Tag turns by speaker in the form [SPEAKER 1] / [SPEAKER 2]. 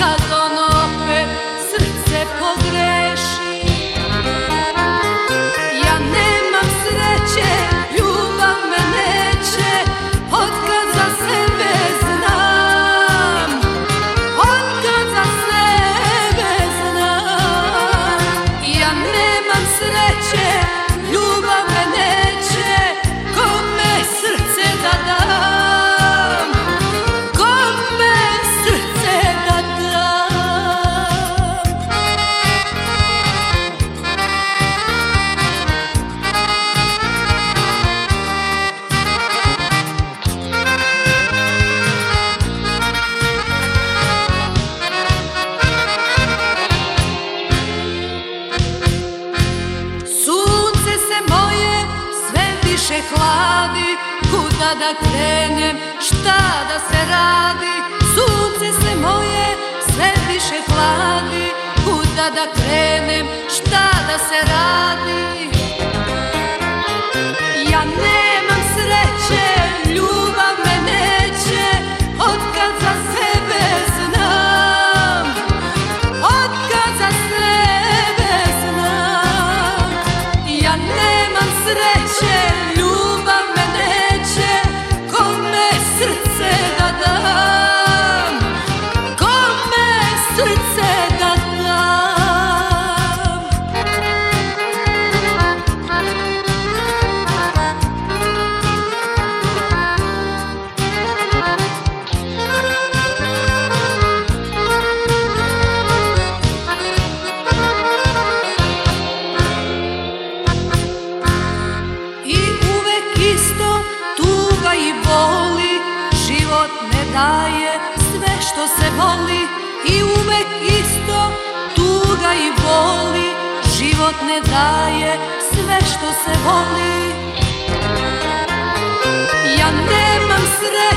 [SPEAKER 1] kad on opet srce pogreši. Ja nemam sreće, ljubav me neće, otkad za sebe znam, otkad za sebe znam. Ja nemam sreće, ljubav me neće, kome srce da dam, kome srce da dam. Sunce se moje sve više hladi, kuda da krenem, šta da se radi. Sunce se moje sve više hladi, kuda da krenem, šta da se radi. Ja nemam sreće, ljubav me neće, otkad za sebe znam, otkad za sebe znam. Ja nemam sreće, ljubav me neće, kome srce da dam, kome srce da dam. I uvek isto, tuga i boli, život ne daje sve što se voli. I uvek isto, tuga i boli, život ne daje sve što se voli. Ja nemam sreće,